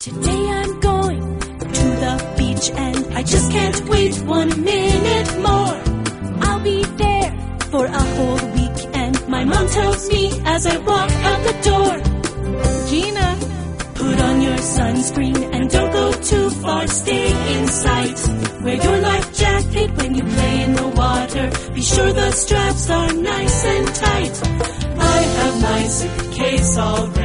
Today I'm going to the beach and I just can't wait 1 minute more. I'll be there for a whole week and my mom tells me as I walk out the door, Gina, put on your sunscreen and don't go too far, stay in sight. Wear your life jacket when you play in the water. Be sure the straps are nice and tight. I have my suitcase all ready.